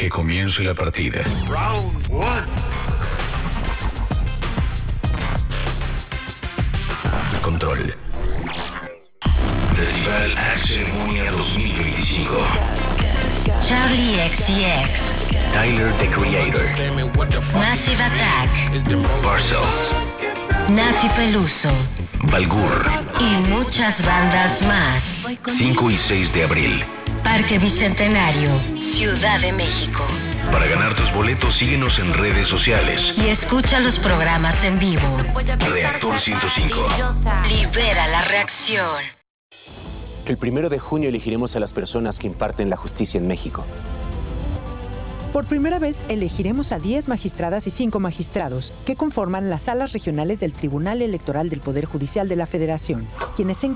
Que comience la partida. Round 1. Control. Festival A Ceremonia 2025. Charlie XCX, Tyler, the Creator. Massive Attack, Parcels. Nafi Peluso Balgur. y muchas bandas más. 5 y 6 de abril. Parque Bicentenario, Ciudad de México. Para ganar tus boletos, síguenos en redes sociales. Y escucha los programas en vivo. Reactor 105. Libera la reacción. El 1 de junio elegiremos a las personas que imparten la justicia en México. Por primera vez, elegiremos a 10 magistradas y 5 magistrados, que conforman las salas regionales del Tribunal Electoral del Poder Judicial de la Federación, quienes se